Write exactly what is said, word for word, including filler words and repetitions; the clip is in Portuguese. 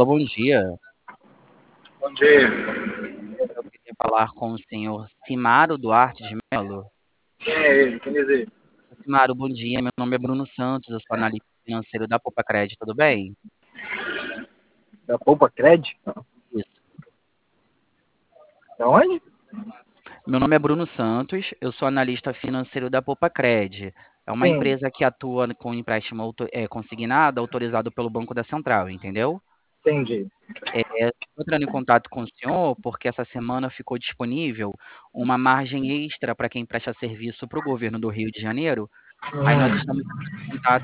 Alô, bom dia. Bom dia. Eu queria falar com o senhor Cimaro Duarte de Melo. Quem é ele? Quem diz ele? Cimaro, bom dia. Meu nome é Bruno Santos, eu sou analista financeiro da Poupa Cred, tudo bem? Da Poupa Cred? Isso. Da onde? Meu nome é Bruno Santos, eu sou analista financeiro da Poupa Cred. É uma Sim, empresa que atua com empréstimo auto- é, consignado autorizado pelo Banco da Central, entendeu? entendi. Estou entrando em contato com o senhor porque essa semana ficou disponível uma margem extra para quem presta serviço para o governo do Rio de Janeiro. Aí nós Hum, estamos entrando em contato